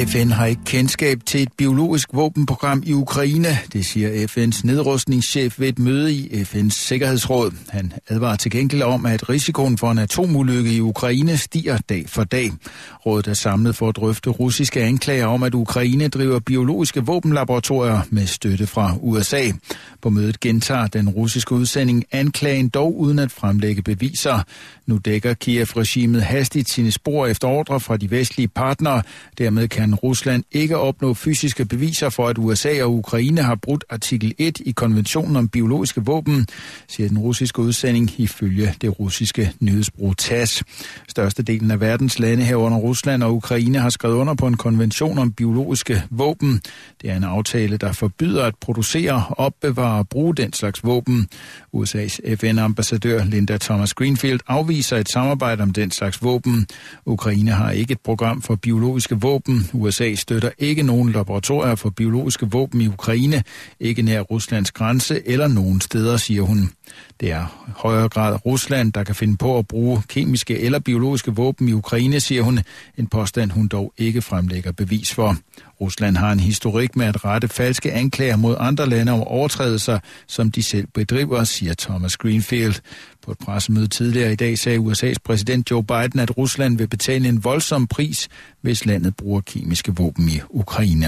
FN har ikke kendskab til et biologisk våbenprogram i Ukraine, det siger FN's nedrustningschef ved et møde i FN's Sikkerhedsråd. Han advarer til gengæld om, at risikoen for en atomulykke i Ukraine stiger dag for dag. Rådet er samlet for at drøfte russiske anklager om, at Ukraine driver biologiske våbenlaboratorier med støtte fra USA. På mødet gentager den russiske udsending anklagen dog uden at fremlægge beviser. Nu dækker Kiev-regimet hastigt sine spor efter ordre fra de vestlige partnere. Dermed kan Rusland ikke opnå fysiske beviser for, at USA og Ukraine har brudt artikel 1 i konventionen om biologiske våben, siger den russiske udsending ifølge det russiske nyhedsbureau TASS. Størstedelen af verdens lande herunder Rusland og Ukraine har skrevet under på en konvention om biologiske våben. Det er en aftale, der forbyder at producere, opbevare og bruge den slags våben. USA's FN-ambassadør Linda Thomas-Greenfield afviser et samarbejde om den slags våben. Ukraine har ikke et program for biologiske våben. USA støtter ikke nogen laboratorier for biologiske våben i Ukraine, ikke nær Ruslands grænse eller nogen steder, siger hun. Det er i højere grad Rusland, der kan finde på at bruge kemiske eller biologiske våben i Ukraine, siger hun. En påstand, hun dog ikke fremlægger bevis for. Rusland har en historik med at rette falske anklager mod andre lande om overtrædelser, som de selv bedriver, siger Thomas Greenfield. På et pressemøde tidligere i dag sagde USA's præsident Joe Biden, at Rusland vil betale en voldsom pris, hvis landet bruger kemiske våben i Ukraine.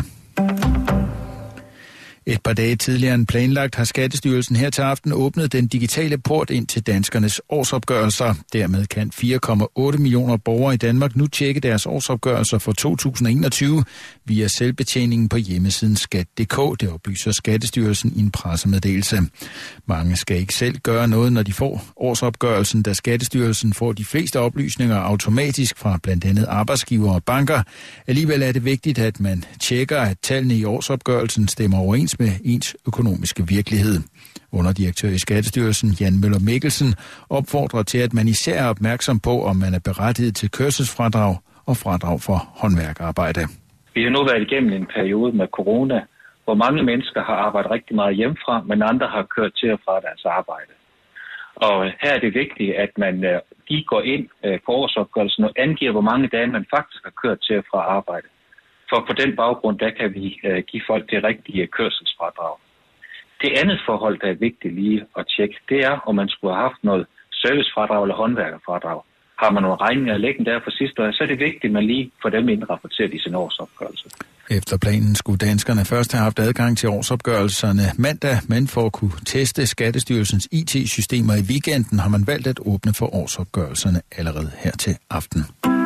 Et par dage tidligere end planlagt har Skattestyrelsen her til aften åbnet den digitale port ind til danskernes årsopgørelser. Dermed kan 4,8 millioner borgere i Danmark nu tjekke deres årsopgørelser for 2021 via selvbetjeningen på hjemmesiden skat.dk, det oplyser Skattestyrelsen i en pressemeddelelse. Mange skal ikke selv gøre noget, når de får årsopgørelsen, da Skattestyrelsen får de fleste oplysninger automatisk fra blandt andet arbejdsgiver og banker. Alligevel er det vigtigt, at man tjekker, at tallene i årsopgørelsen stemmer overens med ens økonomiske virkelighed. Underdirektør i Skattestyrelsen, Jan Møller Mikkelsen, opfordrer til, at man især er opmærksom på, om man er berettiget til kørselsfradrag og fradrag for håndværkerarbejde. Vi har nu været igennem en periode med corona, hvor mange mennesker har arbejdet rigtig meget hjemmefra, men andre har kørt til og fra deres arbejde. Og her er det vigtigt, at man lige går ind på årsopgørelsen og angiver, hvor mange dage man faktisk har kørt til og fra arbejde. For på den baggrund, der kan vi give folk det rigtige kørselsfradrag. Det andet forhold, der er vigtigt lige at tjekke, det er, om man skulle have haft noget servicefradrag eller håndværkerfradrag. Har man nogle regninger liggende der for sidste år, så er det vigtigt, at man lige får dem indrapporteret i sin årsopgørelse. Efter planen skulle danskerne først have haft adgang til årsopgørelserne mandag, men for at kunne teste Skattestyrelsens IT-systemer i weekenden, har man valgt at åbne for årsopgørelserne allerede her til aften.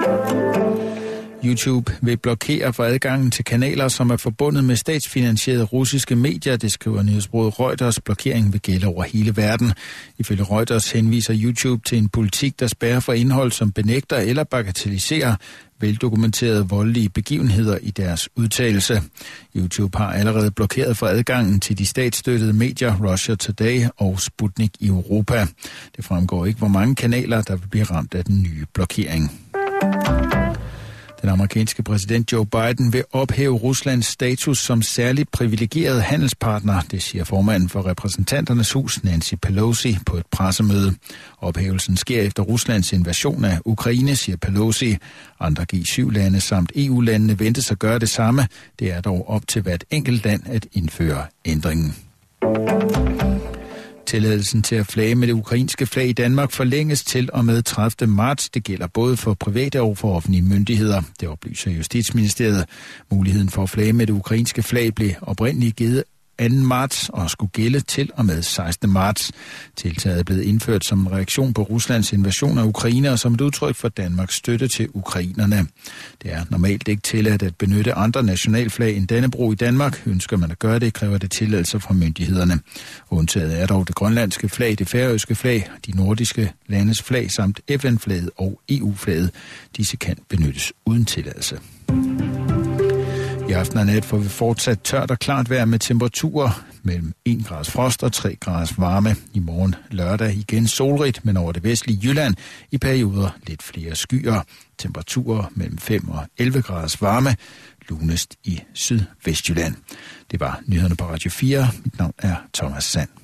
YouTube vil blokere for adgangen til kanaler, som er forbundet med statsfinansierede russiske medier. Det skriver nyhedsbureauet Reuters. Blokeringen vil gælde over hele verden. Ifølge Reuters henviser YouTube til en politik, der spærrer for indhold, som benægter eller bagatelliserer veldokumenterede voldelige begivenheder i deres udtalelse. YouTube har allerede blokeret for adgangen til de statsstøttede medier Russia Today og Sputnik i Europa. Det fremgår ikke, hvor mange kanaler, der vil blive ramt af den nye blokering. Den amerikanske præsident Joe Biden vil ophæve Ruslands status som særligt privilegeret handelspartner, det siger formanden for repræsentanternes hus Nancy Pelosi på et pressemøde. Ophævelsen sker efter Ruslands invasion af Ukraine, siger Pelosi. Andre G7-lande samt EU-landene ventes at gøre det samme. Det er dog op til hvert enkelt land at indføre ændringen. Tilladelsen til at flage med det ukrainske flag i Danmark forlænges til og med 30. marts. Det gælder både for private og for offentlige myndigheder. Det oplyser Justitsministeriet. Muligheden for at flage med det ukrainske flag blev oprindeligt givet 2. marts og skulle gælde til og med 16. marts. Tiltaget er blevet indført som en reaktion på Ruslands invasion af Ukraine og som et udtryk for Danmarks støtte til ukrainerne. Det er normalt ikke tilladt at benytte andre nationalflag end Dannebrog i Danmark. Ønsker man at gøre det, kræver det tilladelse fra myndighederne. Undtaget er dog det grønlandske flag, det færøske flag, de nordiske landes flag samt FN-flaget og EU-flaget. Disse kan benyttes uden tilladelse. I aften og nat får vi fortsat tørt og klart vejr med temperaturer mellem 1 graders frost og 3 graders varme. I morgen lørdag igen solrigt, men over det vestlige Jylland i perioder lidt flere skyer. Temperaturer mellem 5 og 11 graders varme, lunest i Sydvestjylland. Det var nyhederne på Radio 4. Mit navn er Thomas Sand.